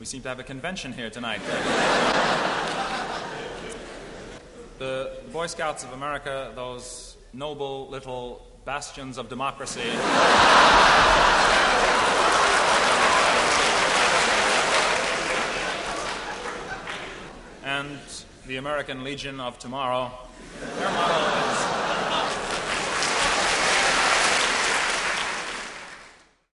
seem to have a convention here tonight. The Boy Scouts of America, those noble little bastions of democracy, and the American Legion of Tomorrow, their motto